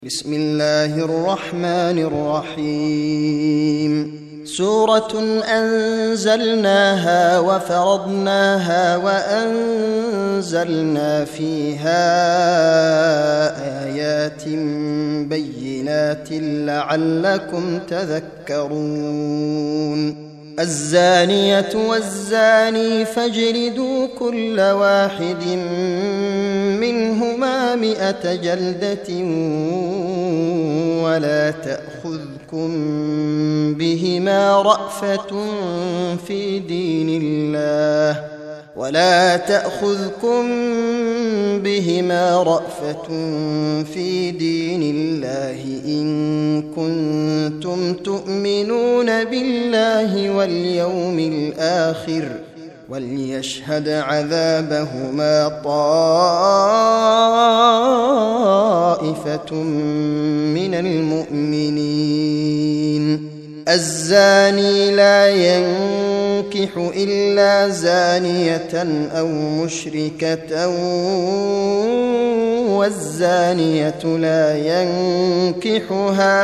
بسم الله الرحمن الرحيم. سورة أنزلناها وفرضناها وأنزلنا فيها آيات بينات لعلكم تذكرون. الزانية والزاني فاجلدوا كل واحد منهما 100 جلدة ولا تأخذكم بهما رأفة في دين الله إن كنتم تؤمنون بالله واليوم الآخر، وليشهد عذابهما طائفة من المؤمنين. الزاني لا ينكح إلا زانية أو مشركة، والزانية لا ينكحها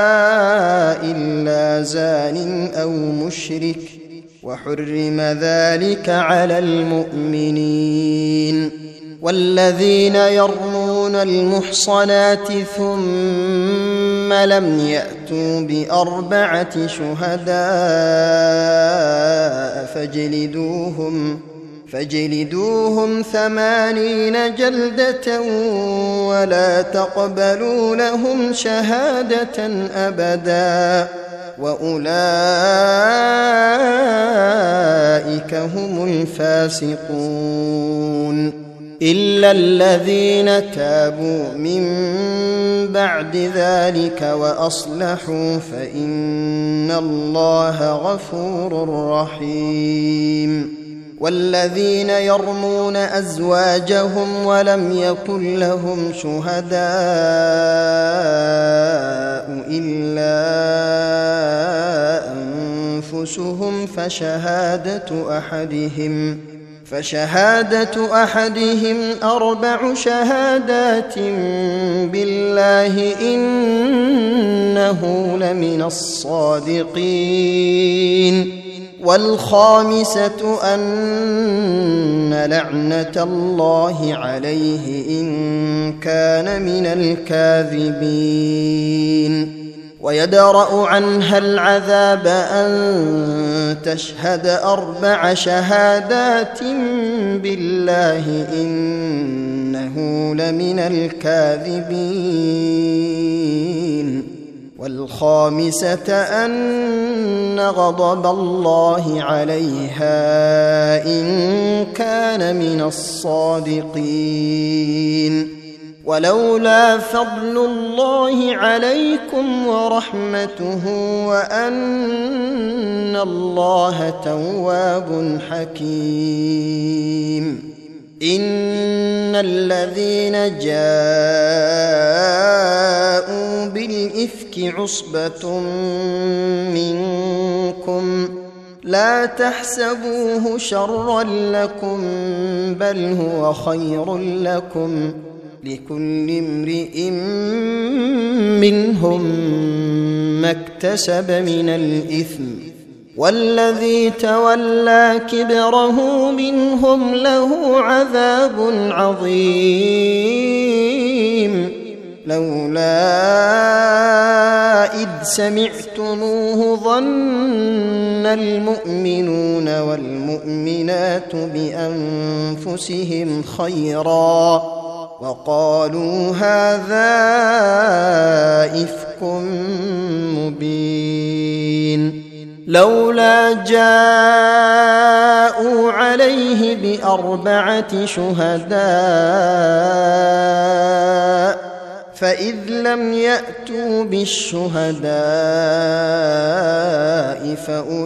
إلا زان أو مشرك، وحرم ذلك على المؤمنين. والذين يرمون المحصنات ثم لم يأتوا ب4 شهداء فاجلدوهم 80 جلدة ولا تقبلوا لهم شهادة أبدا، وأولئك هم الفاسقون. إلا الذين تابوا من بعد ذلك وأصلحوا فإن الله غفور رحيم. والذين يرمون أزواجهم ولم يكن لهم شهداء إلا أنفسهم فشهادة أحدهم 4 شهادات بالله إنه لمن الصادقين. والخامسة أن لعنة الله عليه إن كان من الكاذبين. ويدرأ عنها العذاب أن تشهد 4 شهادات بالله إنه لمن الكاذبين. والخامسة أن غضب الله عليها إن كان من الصادقين. ولولا فضل الله عليكم ورحمته وأن الله تواب حكيم. إن الذين جاءوا بالإفك عصبة منكم لا تحسبوه شرا لكم بل هو خير لكم، لكل امرئ منهم ما اكتسب من الإثم، والذي تولى كبره منهم له عذاب عظيم. لولا إذ سمعتموه ظن المؤمنون والمؤمنات بأنفسهم خيرا وقالوا هذا إفك مبين. لولا جاءوا عليه ب4 شهداء فإذ لم يأتوا بالشهداء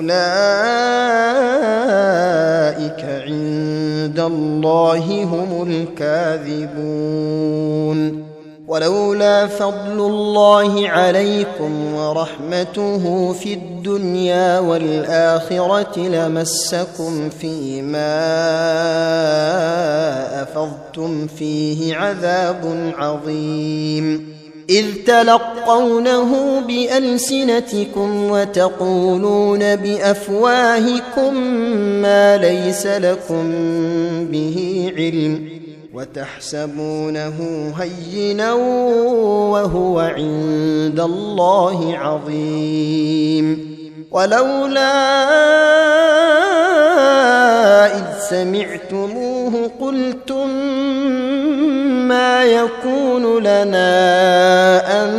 فأولئك عند الله هم الكاذبون. ولولا فضل الله عليكم ورحمته في الدنيا والآخرة لمسكم فيما أفضتم فيه عذاب عظيم. إذ تلقونه بألسنتكم وتقولون بأفواهكم ما ليس لكم به علم وتحسبونه هينا وهو عند الله عظيم ولولا إذ سمعتموه قلتم ما يكون لنا أن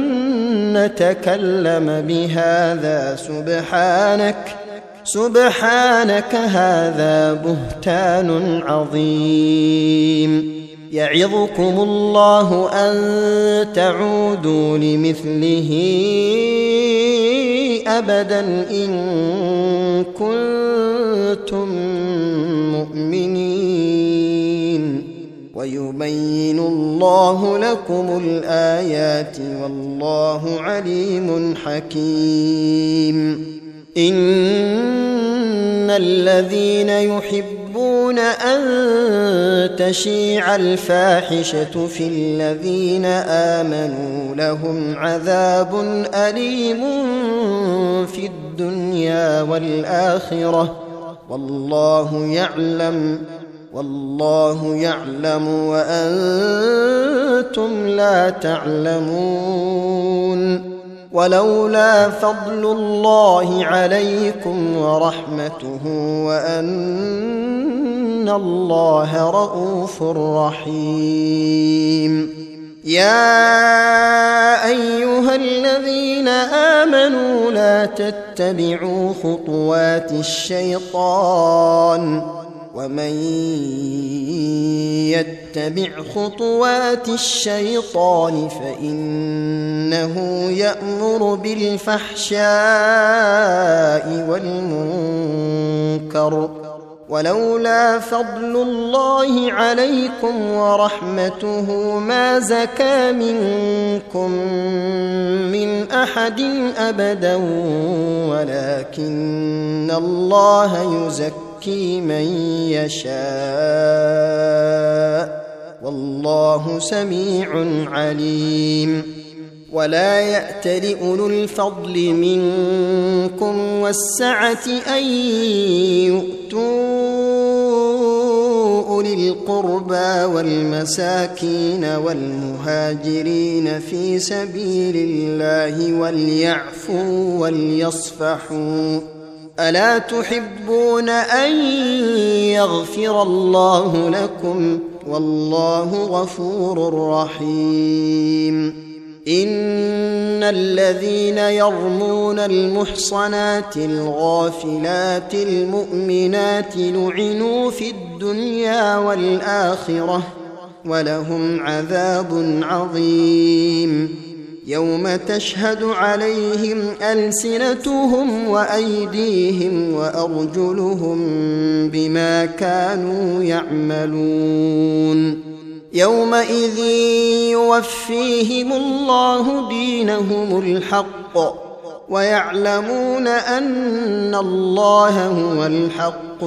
نتكلم بهذا سبحانك هذا بهتان عظيم يعظكم الله أن تعودوا لمثله أبدا إن كنتم مؤمنين ويبين الله لكم الآيات والله عليم حكيم إن الذين يحبون أن تشيع الفاحشة في الذين آمنوا لهم عذاب أليم في الدنيا والآخرة والله يعلم وأنتم لا تعلمون ولولا فضل الله عليكم ورحمته وأن الله رؤوف رحيم يا أيها الذين آمنوا لا تتبعوا خطوات الشيطان ومن يتبع خطوات الشيطان فإنه يأمر بالفحشاء والمنكر ولولا فضل الله عليكم ورحمته ما زكى منكم من أحد أبدا ولكن الله يزكي من يشاء والله سميع عليم ولا يأتل أولو الفضل منكم والسعة أن يؤتوا أولي القربى والمساكين والمهاجرين في سبيل الله وليعفوا وليصفحوا ألا تحبون أن يغفر الله لكم والله غفور رحيم إن الذين يرمون المحصنات الغافلات المؤمنات لعنوا في الدنيا والآخرة ولهم عذاب عظيم يوم تشهد عليهم ألسنتهم وأيديهم وأرجلهم بما كانوا يعملون يومئذ يوفيهم الله دينهم الحق ويعلمون أن الله هو الحق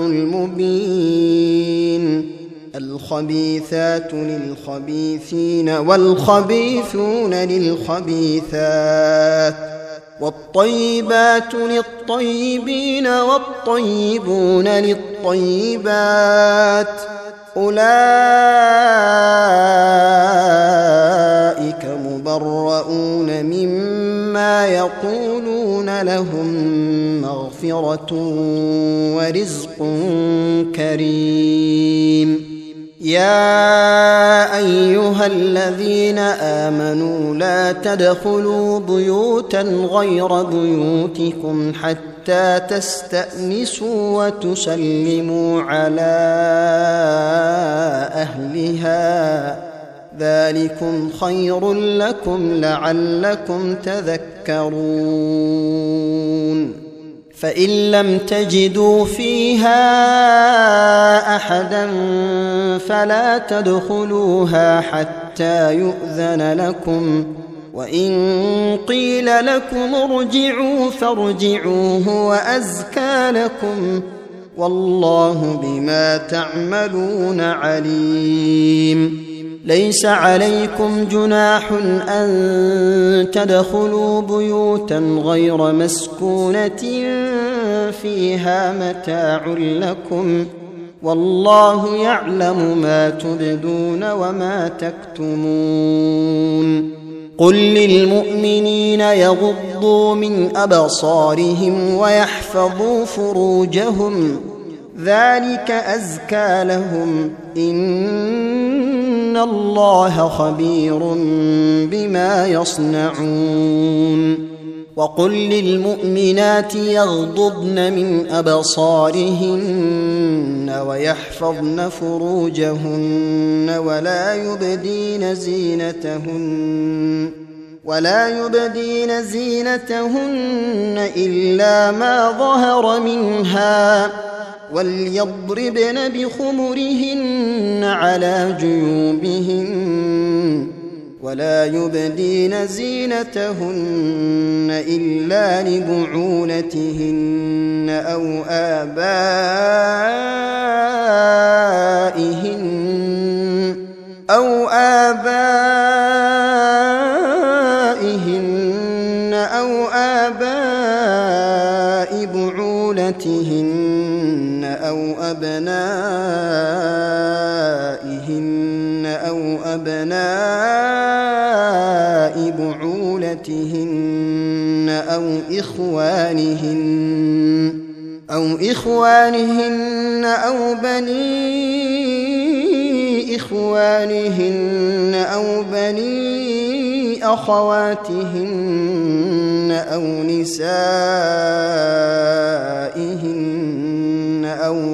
المبين الخبيثات للخبيثين والخبيثون للخبيثات والطيبات للطيبين والطيبون للطيبات أولئك مبرؤون مما يقولون لهم مغفرة ورزق كريم يا أيها الذين آمنوا لا تدخلوا بيوتا غير بيوتكم حتى تستأنسوا وتسلموا على أهلها ذلكم خير لكم لعلكم تذكرون فإن لم تجدوا فيها أحدا فلا تدخلوها حتى يؤذن لكم وإن قيل لكم ارجعوا فارجعوا هو أزكى لكم والله بما تعملون عليم ليس عليكم جناح أن تدخلوا بيوتا غير مسكونة فيها متاع لكم والله يعلم ما تبدون وما تكتمون قل للمؤمنين يغضوا من أبصارهم ويحفظوا فروجهم ذلك أزكى لهم إن الله خبير بما يصنعون وقل للمؤمنات يغضضن من أبصارهن ويحفظن فروجهن ولا يبدين زينتهن إلا ما ظهر منها وليضربن بخمرهن على جيوبهن ولا يبدين زينتهن إلا لبعولتهن أو آبائهن أو آباء بعولتهن أو أبنائهن أو أبناء بعولتهن أو إخوانهن أو بني إخوانهن أو بني أخواتهن أو نسائهن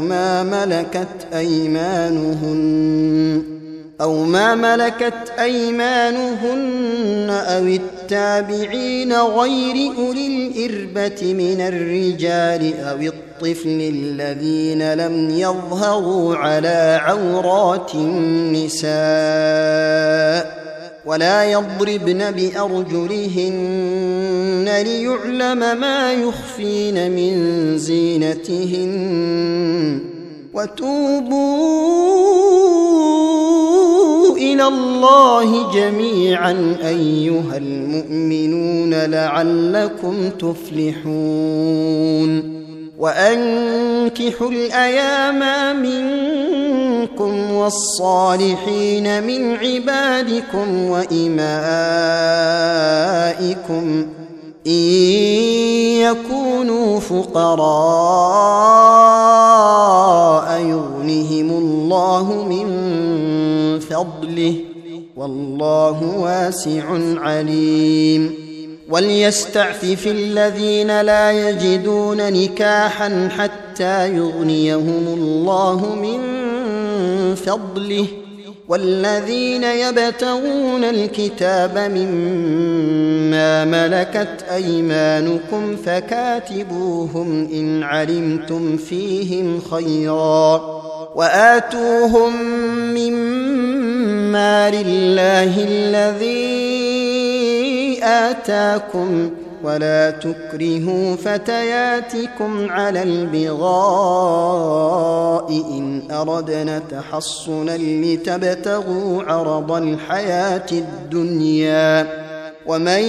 أو ما ملكت أيمانهن أو التابعين غير أولي الإربة من الرجال أو الطفل الذين لم يظهروا على عورات النساء ولا يضربن بأرجلهن ليعلم ما يخفين من زينتهن وتوبوا إلى الله جميعا أيها المؤمنون لعلكم تفلحون وأنكحوا الأيام منكم والصالحين من عبادكم وإمائكم إن يكونوا فقراء يغنهم الله من فضله والله واسع عليم وليستعفف الذين لا يجدون نكاحا حتى يغنيهم الله من فضله والذين يبتغون الكتاب مما ملكت أيمانكم فكاتبوهم إن علمتم فيهم خيرا وآتوهم مما لله الذي آتاكم ولا تكرهوا فتياتكم على البغاء إن أردنا تحصنا لتبتغوا عرض الحياة الدنيا ومن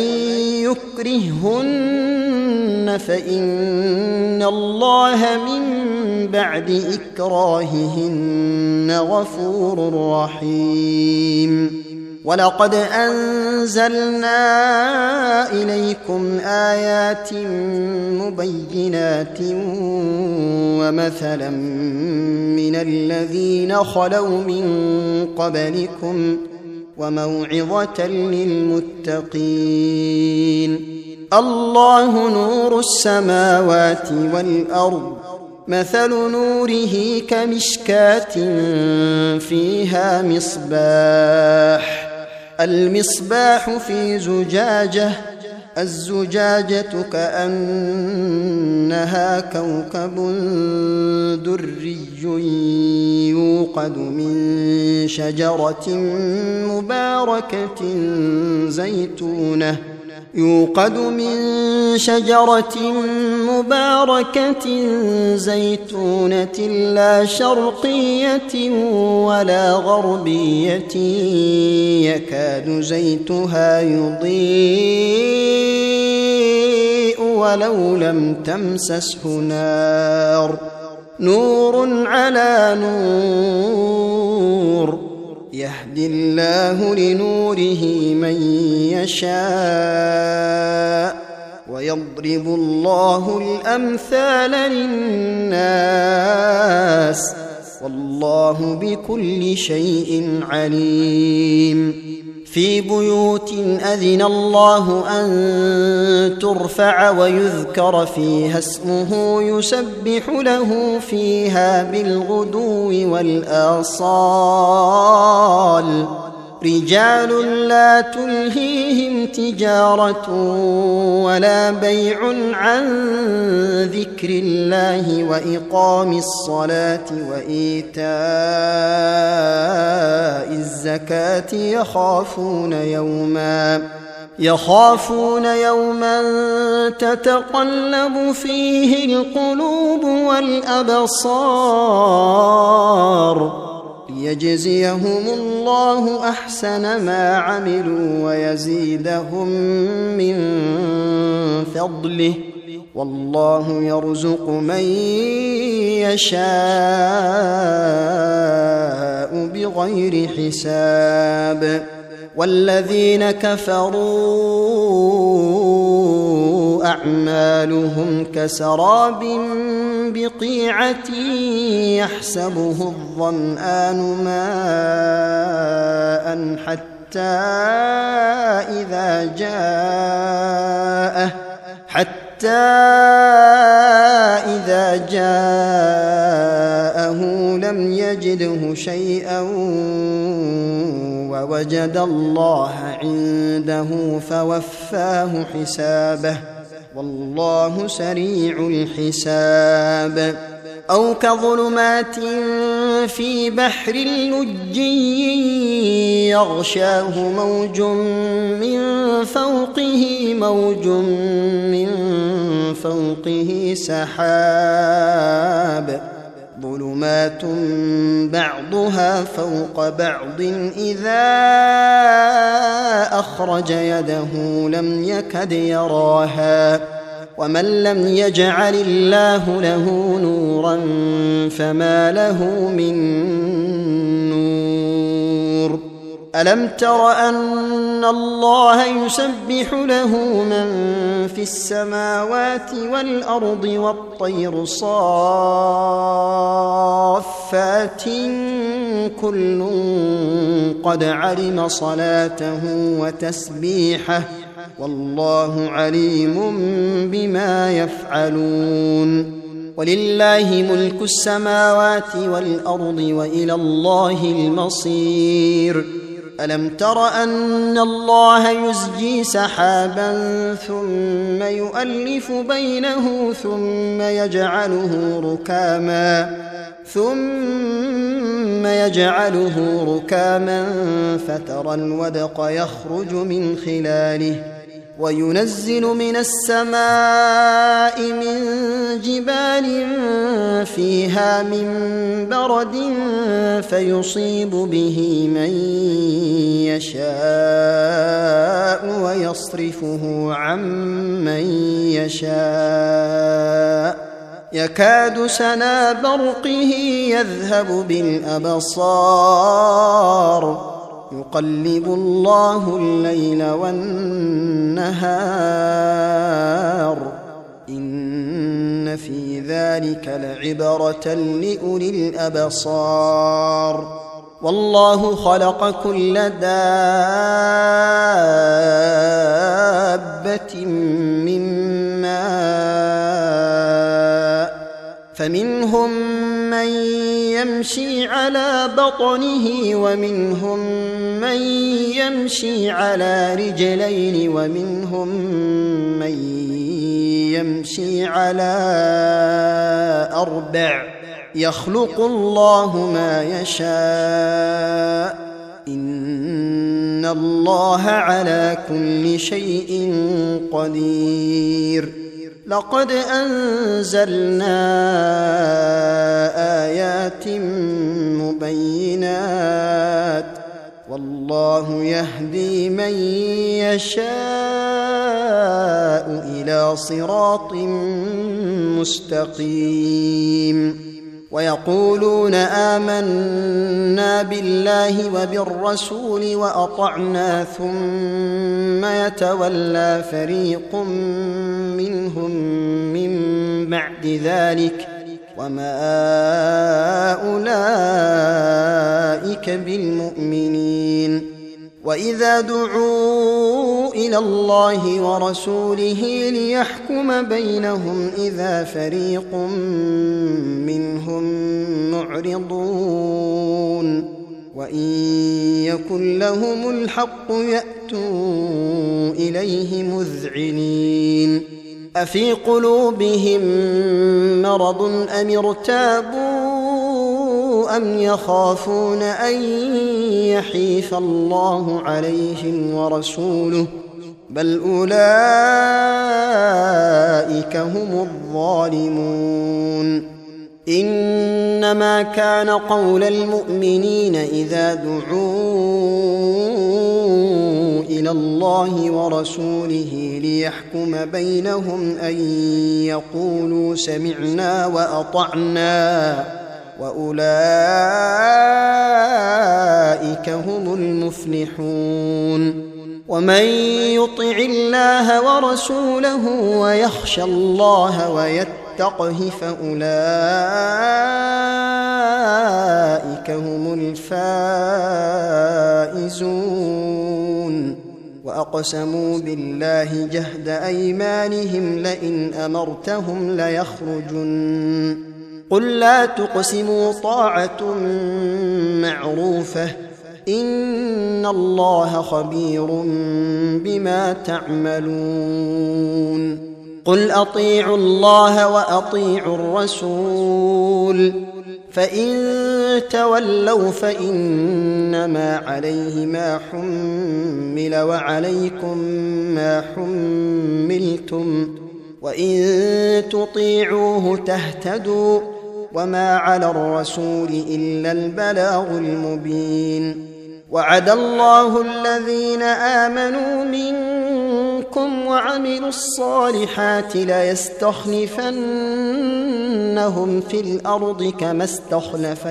يكرهن فإن الله من بعد إكراههن غفور رحيم ولقد أنزلنا إليكم آيات مبينات ومثلا من الذين خلوا من قبلكم وموعظة للمتقين الله نور السماوات والأرض مثل نوره كمشكاة فيها مصباح المصباح في زجاجة الزجاجة كأنها كوكب دري يوقد من شجرة مباركة يوقد من شجرة مباركة زيتونة لا شرقية ولا غربية يكاد زيتها يضيء ولو لم تمسسه نار نور على نور يهدي الله لنوره من يشاء ويضرب الله الأمثال للناس والله بكل شيء عليم في بيوت أذن الله أن ترفع ويذكر فيها اسمه يسبح له فيها بالغدو والآصال رجال لا تلهيهم تجارة ولا بيع عن ذكر الله وإقام الصلاة وإيتاء الزكاة يخافون يوما تتقلب فيه القلوب والأبصار ليجزيهم الله أحسن ما عملوا ويزيدهم من فضله والله يرزق من يشاء بغير حساب والذين كفروا أعمالهم كسراب بقيعة يحسبه الظمآن ماء حتى إذا جاءه لم يجده شيئا ووجد الله عنده فوفاه حسابه والله سريع الحساب أو كظلمات في بحر لجي يغشاه موج من فوقه سحاب ظلمات بعضها فوق بعض إذا أخرج يده لم يكد يراها ومن لم يجعل الله له نورا فما له من نور ألم تر أن الله يسبح له من في السماوات والأرض والطير صافات كل قد علم صلاته وتسبيحه والله عليم بما يفعلون ولله ملك السماوات والأرض وإلى الله المصير ألم تر أن الله يزجي سحابا ثم يؤلف بينه ثم يجعله ركاما فترى الودق يخرج من خلاله وينزل من السماء من جبال فيها من برد فيصيب به من يشاء ويصرفه عن من يشاء يكاد سنا برقه يذهب بالأبصار يقلب الله الليل والنهار إن في ذلك لعبرة لأولي الأبصار والله خلق كل دابة من ماء فمنهم من يمشي على بطنه ومنهم من يمشي على رجلين ومنهم من يمشي على أربع يخلق الله ما يشاء إن إن الله على كل شيء قدير لقد أنزلنا آيات مبينات والله يهدي من يشاء إلى صراط مستقيم ويقولون آمنا بالله وبالرسول وأطعنا ثم يتولى فريق منهم من بعد ذلك وما أولئك بالمؤمنين وإذا دعوا إلى الله ورسوله ليحكم بينهم إذا فريق منهم معرضون وإن يكن لهم الحق يأتوا إليه مذعنين أفي قلوبهم مرض أم ارتابوا أم يخافون أن يحيف الله عليهم ورسوله بل أولئك هم الظالمون إنما كان قول المؤمنين إذا دعوا إلى الله ورسوله ليحكم بينهم أن يقولوا سمعنا وأطعنا وأولئك هم المفلحون ومن يطع الله ورسوله ويخشى الله ويتقه فأولئك هم الفائزون وأقسموا بالله جهد أيمانهم لئن أمرتهم ليخرجن قل لا تقسموا طاعة معروفة إن الله خبير بما تعملون قل أطيعوا الله وأطيعوا الرسول فإن تولوا فإنما عليه ما حمل وعليكم ما حملتم وإن تطيعوه تهتدوا وما على الرسول إلا البلاغ المبين وعد الله الذين آمنوا منكم وعملوا الصالحات ليستخلفنهم في الأرض كما استخلف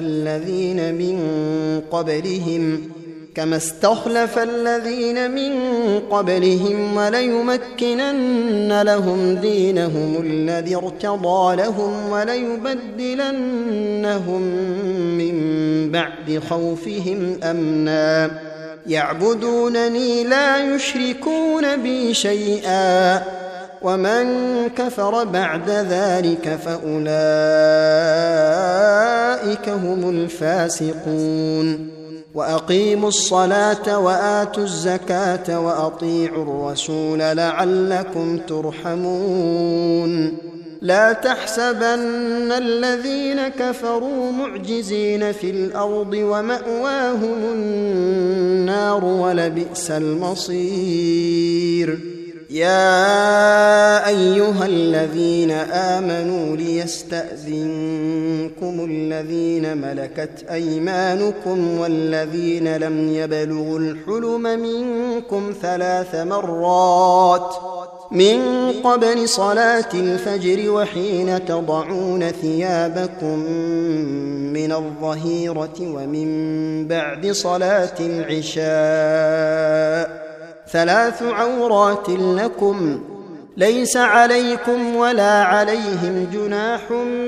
الذين من قبلهم وليمكنن لهم دينهم الذي ارتضى لهم وليبدلنهم من بعد خوفهم أمنا يعبدونني لا يشركون بي شيئا ومن كفر بعد ذلك فأولئك هم الفاسقون وأقيموا الصلاة وآتوا الزكاة وأطيعوا الرسول لعلكم ترحمون لا تحسبن الذين كفروا معجزين في الأرض ومأواهم النار ولبئس المصير يا أيها الذين آمنوا ليستأذنكم الذين ملكت أيمانكم والذين لم يبلغوا الحلم منكم 3 مرات من قبل صلاة الفجر وحين تضعون ثيابكم من الظهيرة ومن بعد صلاة العشاء 3 عورات لكم ليس عليكم ولا عليهم جناح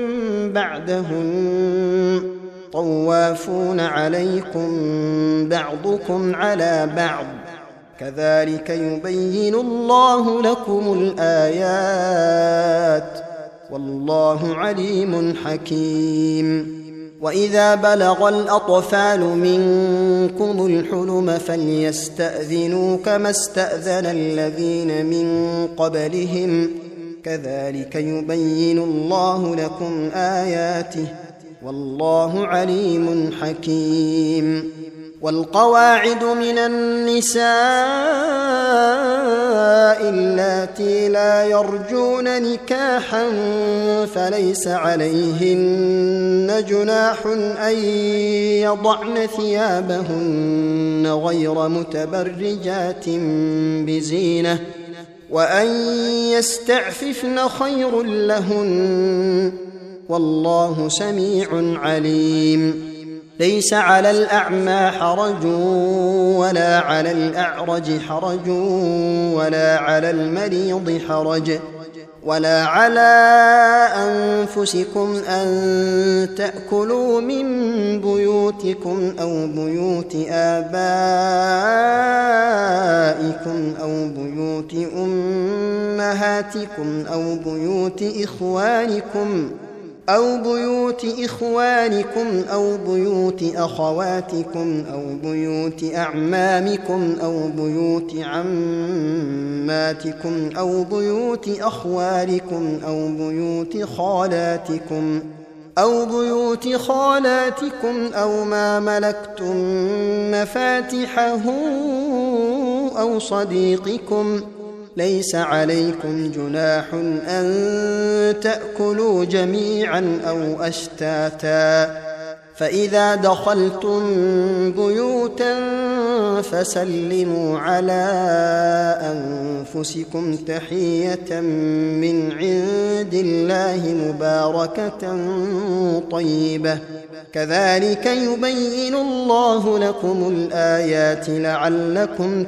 بعدهم طوافون عليكم بعضكم على بعض كذلك يبين الله لكم الآيات والله عليم حكيم وإذا بلغ الأطفال منكم الحلم فليستأذنوا كما استأذن الذين من قبلهم كذلك يبين الله لكم آياته والله عليم حكيم والقواعد من النساء اللاتي لا يرجون نكاحا فليس عليهن جناح أن يضعن ثيابهن غير متبرجات بزينة وأن يستعففن خير لهن والله سميع عليم. ليس على الأعمى حرج ولا على الأعرج حرج ولا على المريض حرج ولا على أنفسكم أن تأكلوا من بيوتكم أو بيوت آبائكم أو بيوت أمهاتكم أو بيوت إخوانكم أو بيوت أخواتكم أو بيوت أعمامكم أو بيوت عماتكم أو بيوت أخوالكم أو بيوت خالاتكم أو ما ملكتم مفاتحه أو صديقكم. ليس عليكم جناح أن تأكلوا جميعا أو أشتاتا فإذا دخلتم بيوتا فسلموا على أنفسكم تحية من عند الله مباركة طيبة كذلك يبين الله لكم الآيات لعلكم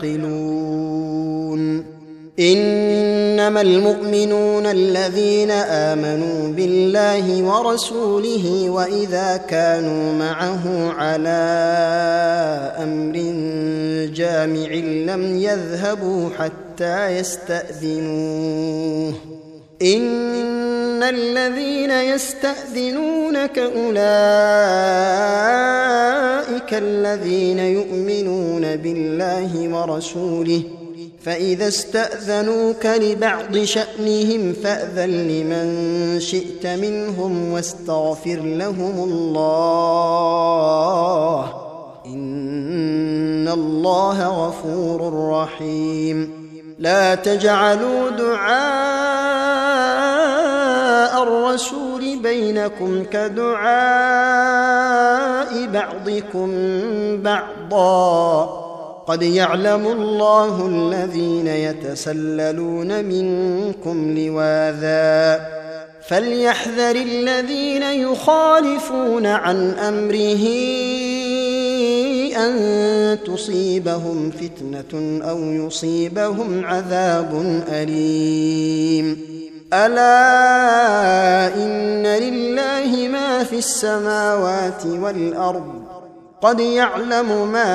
تعقلون. إنما المؤمنون الذين آمنوا بالله ورسوله وإذا كانوا معه على أمر جامع لم يذهبوا حتى يستأذنوه. إن الذين يستأذنونك أولئك الذين يؤمنون بالله ورسوله فإذا استأذنوك لبعض شأنهم فأذن لمن شئت منهم واستغفر لهم الله إن الله غفور رحيم. لا تجعلوا دعاء الرسول بينكم كدعاء بعضكم بعضا قد يعلم الله الذين يتسللون منكم لواذا فليحذر الذين يخالفون عن أمره أن تصيبهم فتنة أو يصيبهم عذاب أليم. ألا إن لله ما في السماوات والأرض قد يعلم ما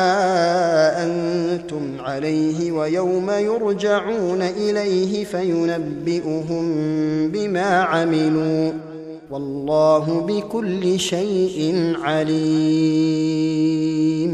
أنتم عليه ويوم يرجعون إليه فينبئهم بما عملوا والله بكل شيء عليم.